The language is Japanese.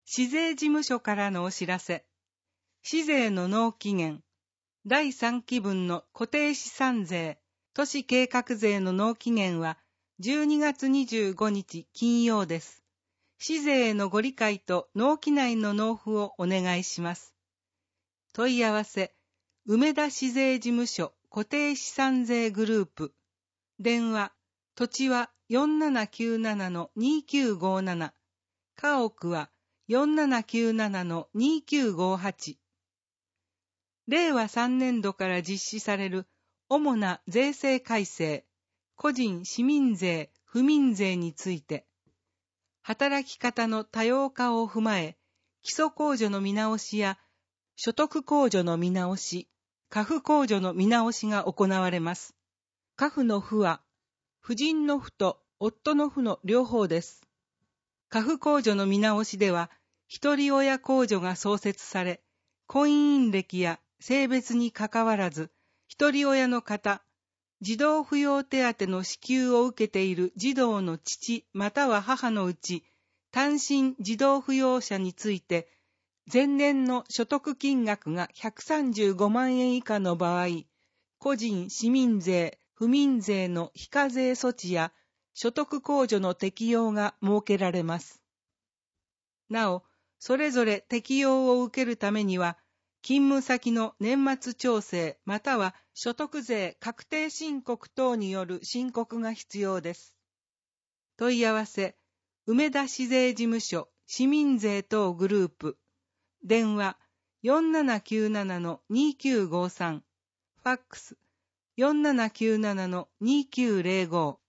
市税事務所からのお知らせ。市税の納期限。第3期分の固定資産税、都市計画税の納期限は12月25日金曜です。市税へのご理解と納期内の納付をお願いします。問い合わせ、梅田市税事務所固定資産税グループ。電話、土地は4797-2957。家屋は4797-2958。令和3年度から実施される主な税制改正、個人市民税、府民税について、働き方の多様化を踏まえ、基礎控除の見直しや所得控除の見直し、家父控除の見直しが行われます。家父の父は、夫人の父と夫の父の両方です。家父控除の見直しでは、一人親控除が創設され、婚姻歴や性別にかかわらず、一人親の方、児童扶養手当の支給を受けている児童の父または母のうち、単身児童扶養者について、前年の所得金額が135万円以下の場合、個人市民税、府民税の非課税措置や所得控除の適用が設けられます。なお、それぞれ適用を受けるためには、勤務先の年末調整または所得税確定申告等による申告が必要です。問い合わせ、梅田市税事務所市民税等グループ。電話、4797-2953。ファックス、4797-2905。